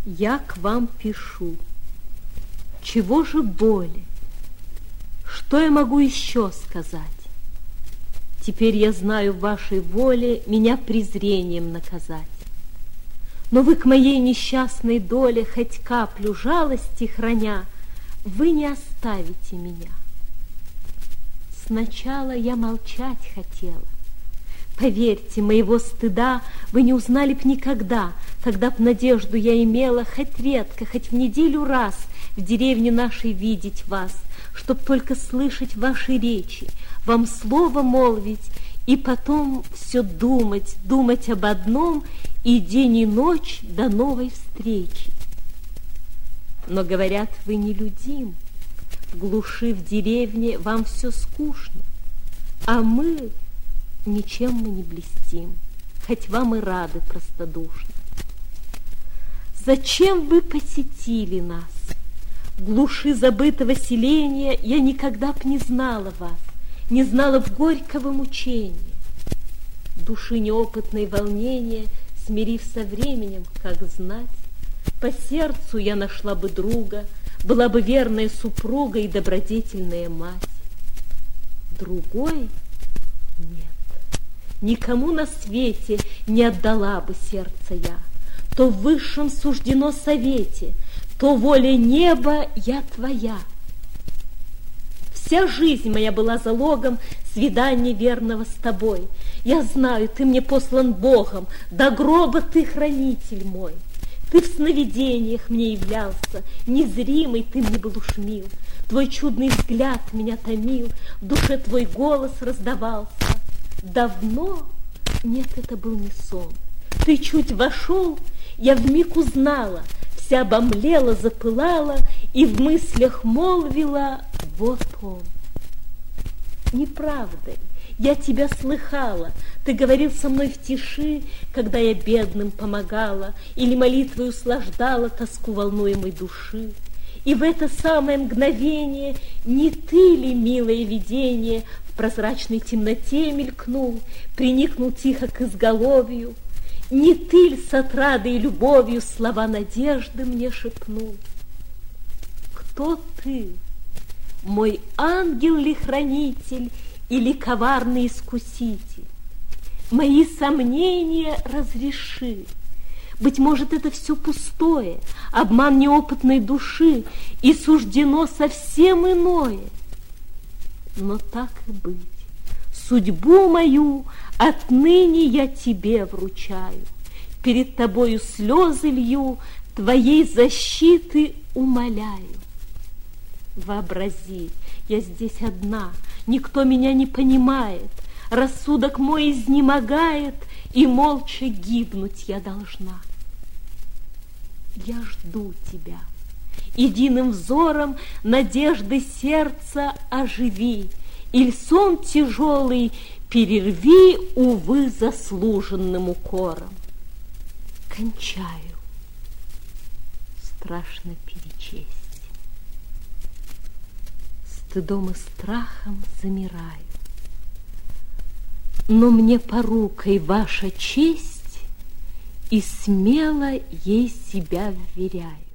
Я к вам пишу. Чего же боли? Что я могу еще сказать? Теперь я знаю в вашей воле меня презрением наказать. Но вы к моей несчастной доле, хоть каплю жалости храня, вы не оставите меня. Сначала я молчать хотела. Поверьте, моего стыда вы не узнали б никогда, когда б надежду я имела хоть редко, хоть в неделю раз в деревне нашей видеть вас, чтоб только слышать ваши речи, вам слово молвить и потом все думать, думать об одном и день и ночь до новой встречи. Но, говорят, вы нелюдим, в глуши в деревне вам все скучно, а мы... Ничем мы не блестим, хоть вам и рады простодушно. Зачем вы посетили нас? В глуши забытого селения я никогда б не знала вас, не знала б горького мучения. Души неопытной волнения, смирив со временем, как знать, по сердцу я нашла бы друга, была бы верная супруга и добродетельная мать. Другой нет. Никому на свете не отдала бы сердце я. То в высшем суждено совете, то воля неба я твоя. Вся жизнь моя была залогом свидания верного с тобой. Я знаю, ты мне послан Богом, до гроба ты хранитель мой. Ты в сновидениях мне являлся, незримый ты мне был уж мил. Твой чудный взгляд меня томил, в душе твой голос раздавался. Давно? Нет, это был не сон. Ты чуть вошел, я вмиг узнала, вся обомлела, запылала и в мыслях молвила: вот он. Неправда ли? Я тебя слыхала, ты говорил со мной в тиши, когда я бедным помогала или молитвой услаждала тоску волнуемой души. И в это самое мгновение не ты ли, милое видение, в прозрачной темноте мелькнул, приникнул тихо к изголовью? Не ты ли с отрадой и любовью слова надежды мне шепнул? Кто ты? Мой ангел ли хранитель или коварный искуситель? Мои сомнения разреши. Быть может, это все пустое, обман неопытной души, и суждено совсем иное. Но так и быть, судьбу мою отныне я тебе вручаю, перед тобою слезы лью, твоей защиты умоляю. Вообрази, я здесь одна, никто меня не понимает, рассудок мой изнемогает, и молча гибнуть я должна. Я жду тебя, единым взором надежды сердца оживи, иль сон тяжелый перерви, увы, заслуженным укором. Кончаю, страшно перечесть, стыдом и страхом замираю. Но мне порукой ваша честь, и смело ей себя вверяю.